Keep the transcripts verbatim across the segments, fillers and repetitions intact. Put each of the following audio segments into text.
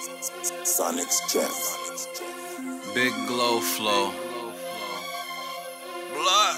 Sonic's Jam. Big glow flow. Blood.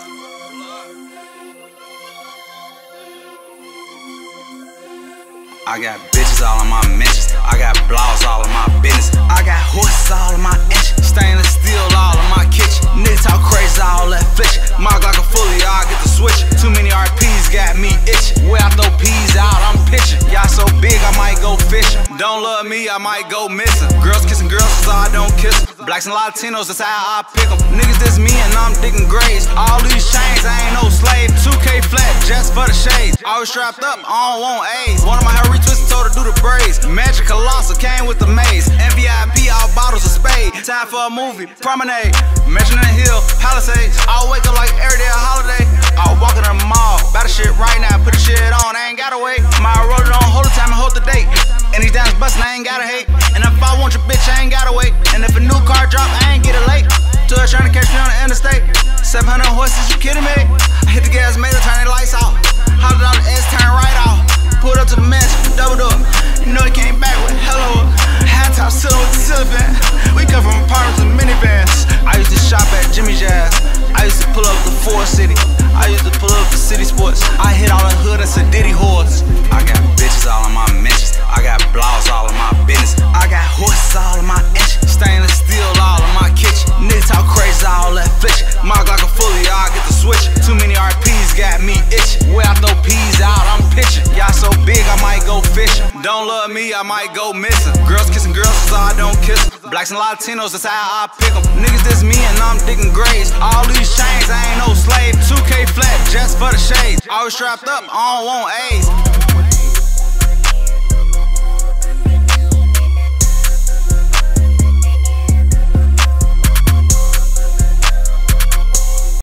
I got bitches all in my mentions. I got blogs all in my business. I got horses all in my engine. Stainless steel all in my kitchen. Niggas talk crazy, all that fiction. My Glock a fully, I get the switch. Too many R Ps got me itching. Where I throw peas out, I'm pitching. Y'all so big, I might go fishing. Don't love me, I might go missing. Girls kissing girls, so I don't kiss them. Blacks and Latinos, that's how I pick them. Niggas this me and I'm digging graves. All these chains, I ain't no slave. two K flat, just for the shades. Always strapped up, I don't want A's. One of my hair retwisted, told her do the braids. Magic Colossal came with the maze. M V I P, all bottles of spade. Time for a movie, promenade. Mansion in the hill, Palisades. I'll wake up like every day a holiday. I'll walk in the mall, buy the shit right now, put the shit on, I ain't gotta wait. My roll it on, hold the time and hold the date. And these diamonds bustin', I ain't gotta hate. And if I want your bitch, I ain't gotta wait. And if a new car drop, I ain't get it late. To her trying to catch me on the interstate. seven hundred horses, you kidding me? I hit the gas meter, turn the lights off. Hollered out the S, turn right off. Pulled up to the mansion, doubled up. You know he came back with hello. Hat top ceiling with the ceiling fan. We come from apartments and minivans. I used to shop at Jimmy Jazz. I used to pull up the Ford City. I used to pull up the City Sports. I hit all the hood and said Diddy horse. I got bitches all in my mentions. I got blogs all in my business. I got horses all in my engine. Stainless steel all in my kitchen. Niggas talk crazy, all that fiction. My Glock a fully, I get the switch. Too many R Ps got me itching. Where I throw peas out, I'm pitching. Y'all so big, I might go fishing. Don't love me, I might go missing. Girls kissing girls, so I don't kiss them. Blacks and Latinos, that's how I pick them. Niggas this me and I'm digging graves. All these chains, I ain't no slave. two K flat, just for the shades. Always strapped up, I don't want A's.